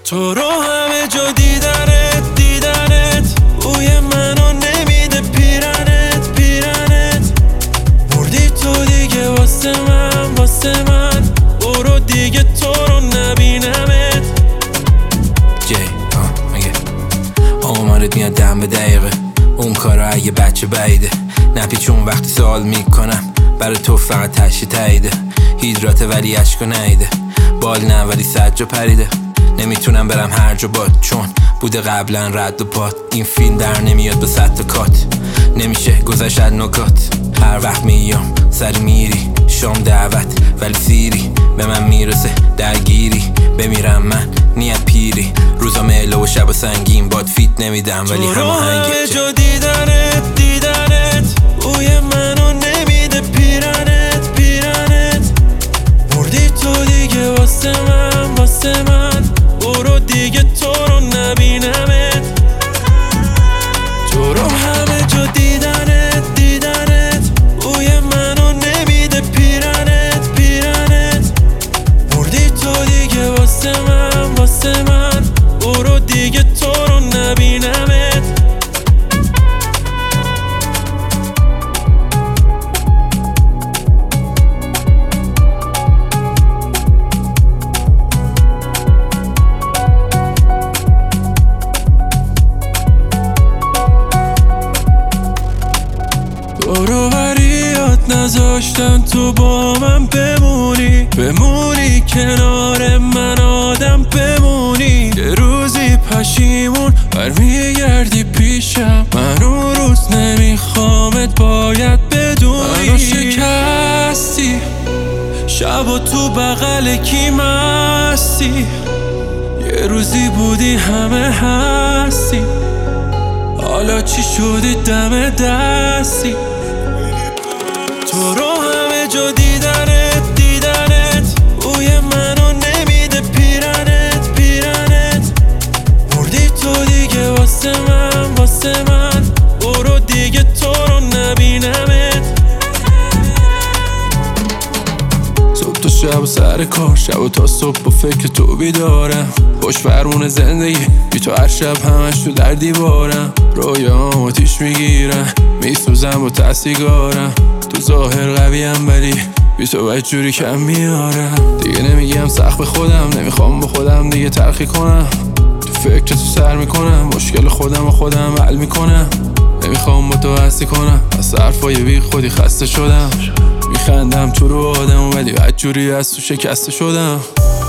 تو رو همه جا دیدنت بوی منو نمیده پیرنت بردی تو دیگه واسه من برو دیگه تو رو نبینمت. مگه آمارت میاد دم به دقیقه، اون کارا اگه بچه بعیده، نپیچون وقتی سوال میکنم برای تو فقط تشی تاییده، هیدراته ولی عشقو نیده، بال نه ولی سجا پریده، نمیتونم برم هر جا باد چون بوده قبلا رد و پات، این فیلم در نمیاد به 100 تا کات، نمیشه گذشت نکات، هر وقت میام سری میری شام دعوت ولی سیری به من میرسه درگیری، بمیرم من نیت پیری، روزا مهله و شب سنگین باد فیت نمیدم ولی هماهنگی. تو رو همه جا دیدنت بوی منو نمیده پیرنت بردی تو دیگه واسه من برو دیگه تو رو نبینمت. تو رو همه جا دیدنت بوی منو نمیده پیرنت بردی تو دیگه واسه من برو دیگه تو رو نبینمت. دوروبریات نذاشتن تو با من بمونی کنار من آدم بمونی، یه روزی پشیمون برمیگردی پیشم، من اون روز نمیخوامت باید بدونی، منو شکستی شب و تو بغل کی مستی، یه روزی بودی همه هستی، حالا چی شدی دم دستی. تو رو همه جا دیدنت بوی منو نمیده پیرنت بردی تو دیگه واسه من برو دیگه تو رو نبینمت. صبح تا شب و سر کار، شب و تا صبح با فکر تو بیدارم، خوش فرمون زندگی بی تو هر شب همش تو در دیوارم، رویام آتیش میگیرن میسوزم با تسیگارم، تو ظاهر قویم ولی بی تو باید جوری کم میارم، دیگه نمیگم سخت به خودم، نمیخوام با خودم دیگه تلخی کنم، تو فکر تو سر میکنم مشکل خودم حل میکنم، نمیخوام با تو هستی کنم، از حرفای بی خودی خسته شدم، میخندم تو رو آدم ولی بد جوری از تو شکسته شدم.